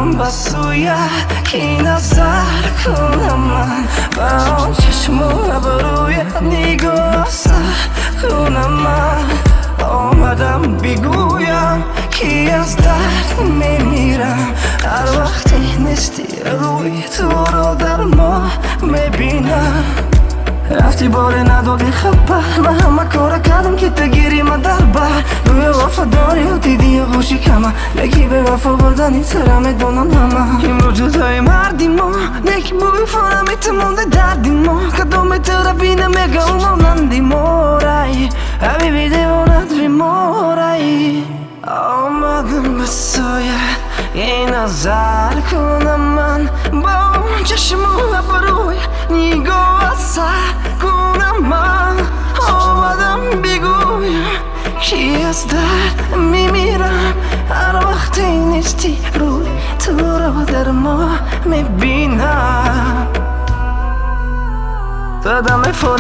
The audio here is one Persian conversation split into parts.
آمدم به سوی کی نظر کنم من با آن چشم و ابروی نگاه سر کنم من آمدم بگویم کی از درد میمیرم هر وقتی نیستی روی تو رو در ما میبینم رفتی باره ندادی خبر من همه کار کردم که تگیری من در بر روی وفاداری و دیدی و خوشی کمه یکی به وفا بردنی تره میدونم همه این رو جزای مردی ما نیک بوی فهمیت مونده دردی ما کدوم تره بینه میگه و مانندی مورایی حبیبی دیوانت بی مورایی آمدم به سایه یه نظر کنم من با چشم و ابروی نگاه سر کنم من آمدم بگویم کی از درد میمیرم هر وقتی نیستی روی تو رو در ما میبینم دادم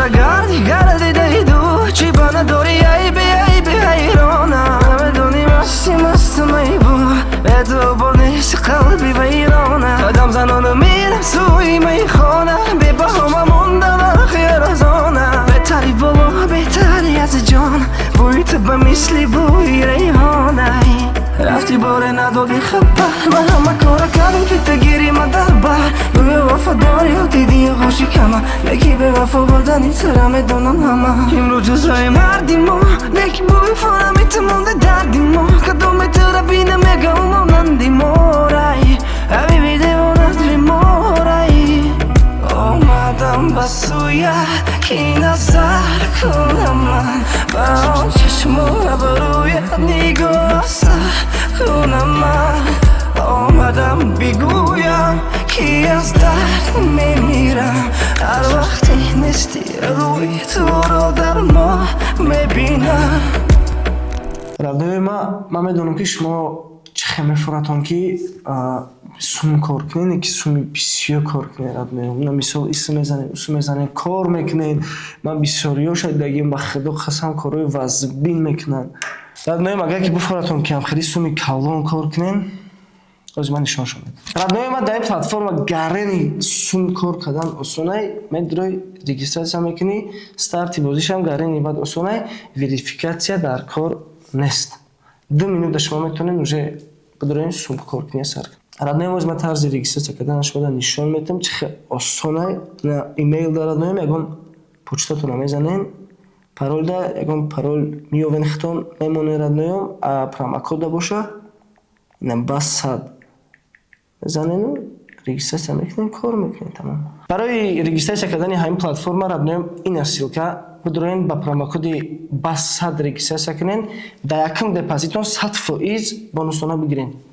گردی دو چی با نداری عیبی حیرانم بدونی مست میبون به تو بر نیست قلبی ویرانه دادم زنانو میرم سوی میخانه بی بهامه موندم در خیرازانه بهتری بالا بهتری از جان بوی تو به مثلی بوی ریحانه رفتی باره ندادی خبر من همه کار کردم که تگیری من در بر روی وفاداری و دیدی و خوشی کمه یکی به وفا بردنی تره میدونم همه این رو جزای مردی ما نیک بوی فهمیت مونده دردی ما کدوم تره بینه میگه و مانندی مورایی حبیبی دیوانت بی مورایی آمدم به سوی کی نظر کنم من با آن چشم و ابروی نگاه سر کنم من آمدم بگویم کی از درد میمیرم هر وقتی نیستی روی تو رو در ما میبینم равдаёи ман медонам ки шумо чӣ хел мефурратон ки сум кор кунед ки суми бисёр кор кунед равдаёи мисол исм мезанед усм мезанед кор мекунед ман бисёриҳо шояд дагим ба худо қасам корҳои вазбин мекунанд равдаёи агар ки буфурратон ки ҳамхири суми калон кор кунед ози ман нишон шуд равдаёи ман дар ин платформа гарени сум кор кардан осонай медрои регистратсия мекунӣ старти бозишам гарени баъд осонай верификатсия дар кор нест 2 минута шумо метавонед уже бидрои сум коркунӣ сар равдаёи ози ман тарзи регистратсия кардан шумо нишон медиҳам чӣ хел осонай имейл дар равдаёи ягон почтатонро мезанед паролда ягон парол меёвен хитон мемонед равдаём промокода боша инам бас 100 мезанеду регистратсия мекунед кор мекунед тамом барои регистратсия кардани ҳамин платформа равдаём ин асилка бидроен ба промокоди бас 100 регистратсия кунед дар якум депозитон 100% бонусона бигиред